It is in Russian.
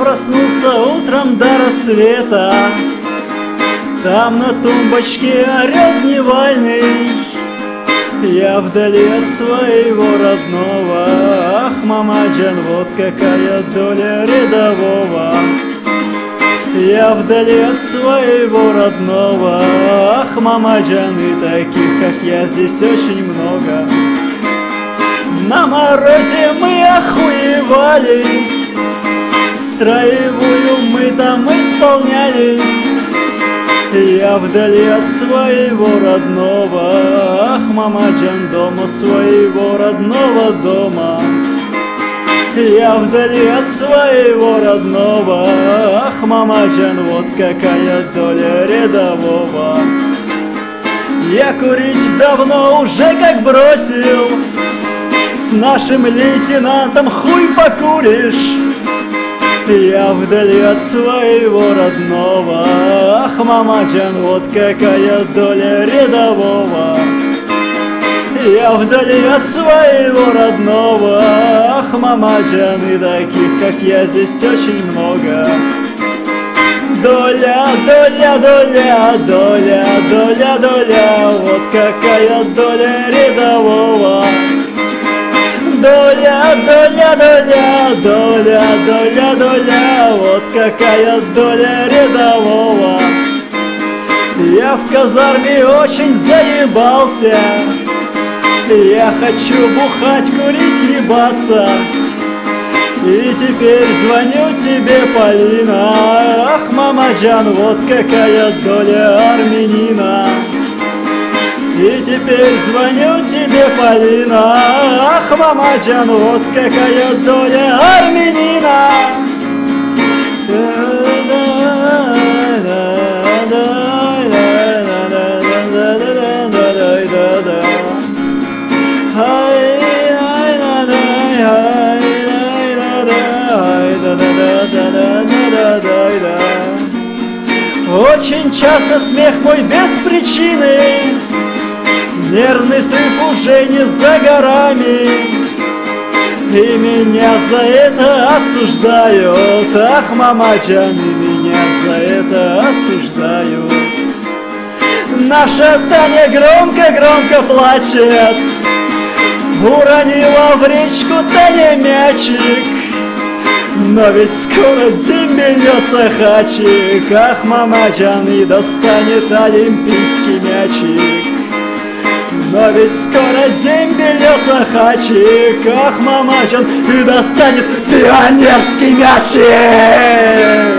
проснулся утром до рассвета. Там на тумбочке орёт дневальный. Я вдали от своего родного. Ах, мамаджан, вот какая доля рядового. Я вдали от своего родного. Ах, мамаджан, и таких, как я, здесь очень много. На морозе мы охуевали, строевую мы там исполняли. Я вдали от своего родного. Ах, мамаджан, дома своего родного дома. Я вдали от своего родного. Ах, мамаджан, вот какая доля рядового. Я курить давно уже как бросил. С нашим лейтенантом хуй покуришь. Я вдали от своего родного. Ах, мамаджан, вот какая доля рядового. Я вдали от своего родного. Ах, мамаджан, и таких, как я, здесь очень много. Доля, доля, доля, доля, доля, доля, вот какая доля рядового. Доля, доля, доля, доля, доля, доля, вот какая доля рядового. Я в казарме очень заебался. Я хочу бухать, курить, ебаться. И теперь звоню тебе, Полина. Ах, мамаджан, вот какая доля армянина. И теперь звоню тебе, Полина. Ах, мамаджан, вот какая доля армянина. Очень часто смех мой без причины. Нервный срыв уже не за горами. И меня за это осуждают. Ах, мамаджан, и меня за это осуждают. Наша Таня громко-громко плачет. Уронила в речку Таня мячик. Но ведь скоро дембельнется хачик. Ах, мамаджан, и достанет олимпийский мячик. Но ведь скоро дембельется хачик. Ах, мамаджан, и достанет пионерский мячик.